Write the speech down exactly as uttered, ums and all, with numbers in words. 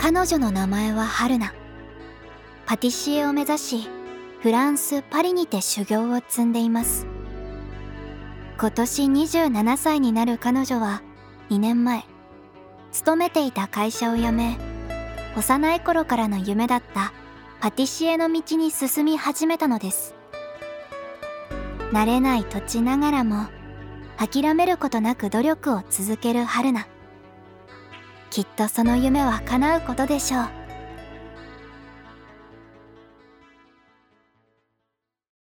彼女の名前は春菜。パティシエを目指し、フランス・パリにて修行を積んでいます。今年にじゅうななさいになる彼女はにねんまえ、勤めていた会社を辞め、幼い頃からの夢だったパティシエの道に進み始めたのです。慣れない土地ながらも諦めることなく努力を続ける春菜。きっとその夢は叶うことでしょう。